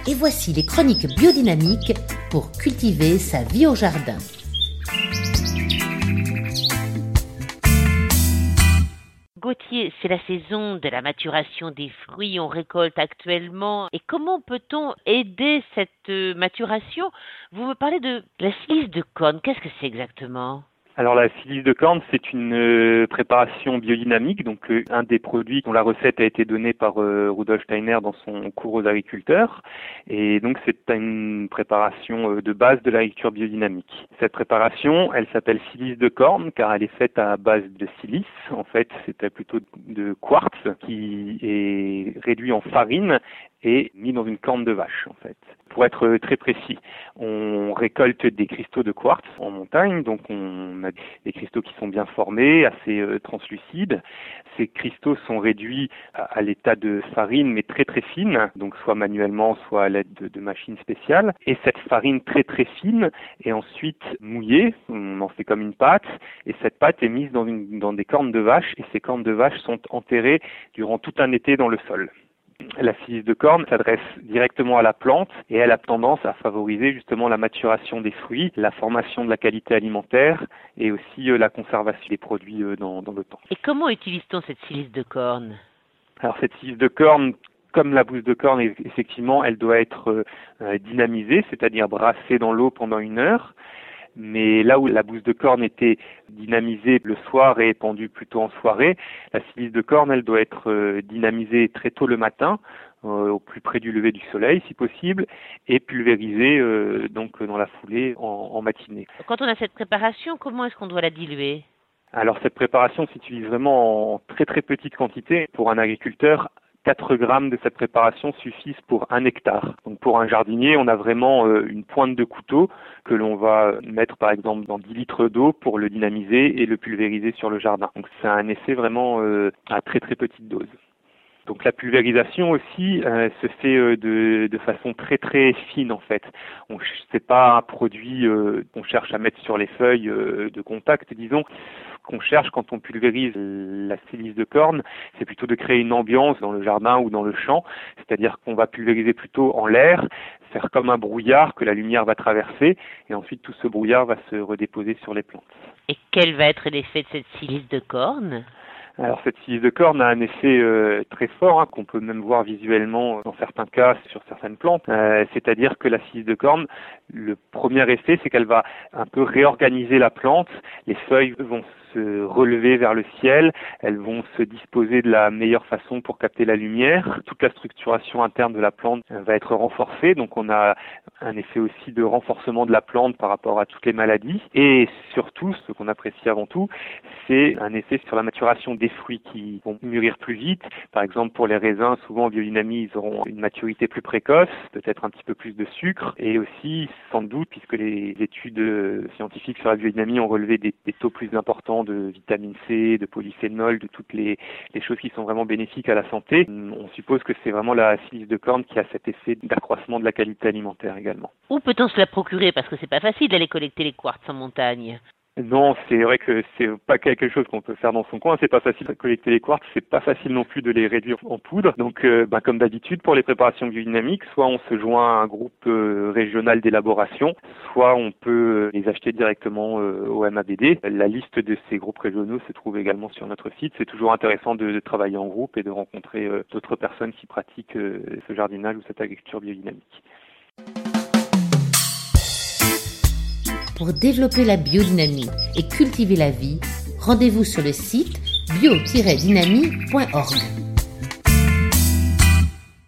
et voici les chroniques biodynamiques pour cultiver sa vie au jardin. Gauthier, c'est la saison de la maturation des fruits, on récolte actuellement. Et comment peut-on aider cette maturation? Vous me parlez de la silice de corne, qu'est-ce que c'est exactement? Alors la silice de corne, c'est une préparation biodynamique, donc un des produits dont la recette a été donnée par Rudolf Steiner dans son cours aux agriculteurs. Et donc c'est une préparation de base de l'agriculture biodynamique. Cette préparation, elle s'appelle silice de corne car elle est faite à base de silice. En fait, c'était plutôt de quartz qui est réduit en farine et mis dans une corne de vache, en fait. Pour être très précis, on récolte des cristaux de quartz en montagne, donc on a des cristaux qui sont bien formés, assez translucides. Ces cristaux sont réduits à l'état de farine, mais très très fine, donc soit manuellement, soit à l'aide de machines spéciales. Et cette farine très très fine est ensuite mouillée, on en fait comme une pâte, et cette pâte est mise dans des cornes de vache, et ces cornes de vache sont enterrées durant tout un été dans le sol. La silice de corne s'adresse directement à la plante et elle a tendance à favoriser justement la maturation des fruits, la formation de la qualité alimentaire et aussi la conservation des produits dans le temps. Et comment utilise-t-on cette silice de corne? Alors cette silice de corne, comme la bouse de corne, effectivement, elle doit être dynamisée, c'est-à-dire brassée dans l'eau pendant 1 heure. Mais là où la bouse de corne était dynamisée le soir et épandue plutôt en soirée, la silice de corne, elle doit être dynamisée très tôt le matin, au plus près du lever du soleil si possible, et pulvérisée donc dans la foulée en matinée. Quand on a cette préparation, comment est-ce qu'on doit la diluer? Alors cette préparation s'utilise vraiment en très très petite quantité. Pour un agriculteur, 4 grammes de cette préparation suffisent pour 1 hectare. Donc pour un jardinier, on a vraiment une pointe de couteau que l'on va mettre par exemple dans 10 litres d'eau pour le dynamiser et le pulvériser sur le jardin. Donc c'est un effet vraiment à très très petite dose. Donc la pulvérisation aussi se fait de façon très très fine en fait. C'est pas un produit qu'on cherche à mettre sur les feuilles de contact, disons. Ce qu'on cherche quand on pulvérise la silice de corne, c'est plutôt de créer une ambiance dans le jardin ou dans le champ, c'est-à-dire qu'on va pulvériser plutôt en l'air, faire comme un brouillard que la lumière va traverser, et ensuite tout ce brouillard va se redéposer sur les plantes. Et quel va être l'effet de cette silice de corne? Alors cette silice de corne a un effet très fort, qu'on peut même voir visuellement dans certains cas sur certaines plantes. C'est-à-dire que la silice de corne, le premier effet, c'est qu'elle va un peu réorganiser la plante. Les feuilles vont se relever vers le ciel, elles vont se disposer de la meilleure façon pour capter la lumière. Toute la structuration interne de la plante va être renforcée, donc on a un effet aussi de renforcement de la plante par rapport à toutes les maladies. Et surtout, ce qu'on apprécie avant tout, c'est un effet sur la maturation des fruits qui vont mûrir plus vite. Par exemple, pour les raisins, souvent en biodynamie, ils auront une maturité plus précoce, peut-être un petit peu plus de sucre, et aussi, sans doute, puisque les études scientifiques sur la biodynamie ont relevé des taux plus importants de vitamine C, de polyphénol, de toutes les choses qui sont vraiment bénéfiques à la santé. On suppose que c'est vraiment la silice de corne qui a cet effet d'accroissement de la qualité alimentaire également. Où peut-on se la procurer? Parce que c'est pas facile d'aller collecter les quartz en montagne. Non, c'est vrai que c'est pas quelque chose qu'on peut faire dans son coin. C'est pas facile de collecter les quartz, c'est pas facile non plus de les réduire en poudre. Donc, comme d'habitude pour les préparations biodynamiques, soit on se joint à un groupe régional d'élaboration, soit on peut les acheter directement au MABD. La liste de ces groupes régionaux se trouve également sur notre site. C'est toujours intéressant de travailler en groupe et de rencontrer d'autres personnes qui pratiquent ce jardinage ou cette agriculture biodynamique. Pour développer la biodynamie et cultiver la vie, rendez-vous sur le site bio-dynamie.org.